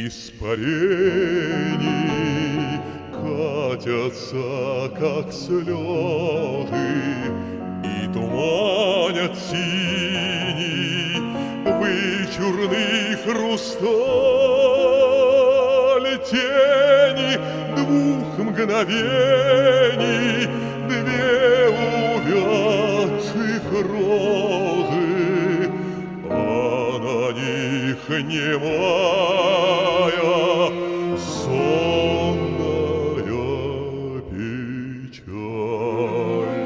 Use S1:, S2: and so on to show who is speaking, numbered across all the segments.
S1: испарений катятся, как слезы, и туманят синий вычурный хрусталь тени двух мгновений, две увядших розы, а на них немая сонная печаль.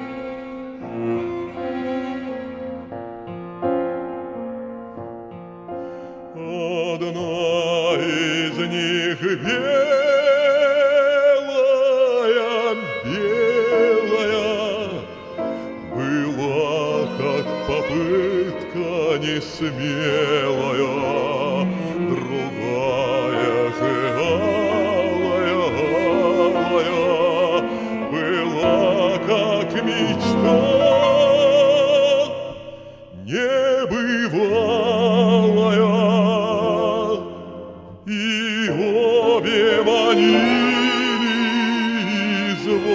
S1: Одна из них белая, белая, была как попытка несмелая, другая же алая, алая, была как мечта небывалая, и обе манили и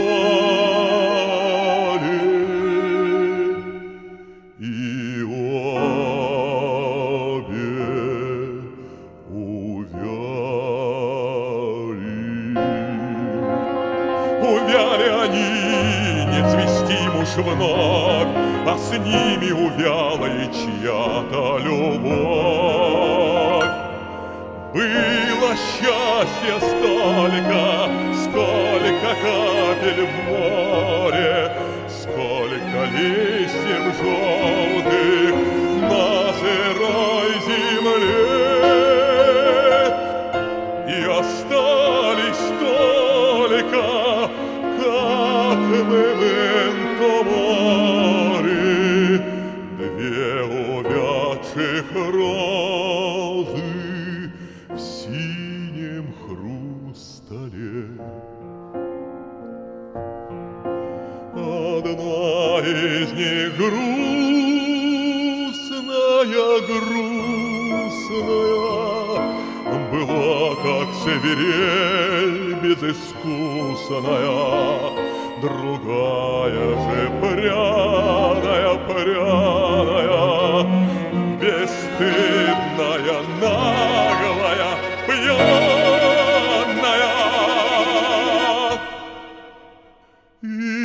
S1: звали, и обе увяли. Увяли они, не цвести им уж вновь, а с ними увяла и чья-то любовь. Было счастья столько, сколько капель в море, сколько листьев желтых на сырой земле, и остались только, как мементо море, две увядших розы в синем хрустале. Одна из них грустная, грустная, была как свирель безыскусная, другая же пряная, пряная, бесстыдная, наглая, пьяная.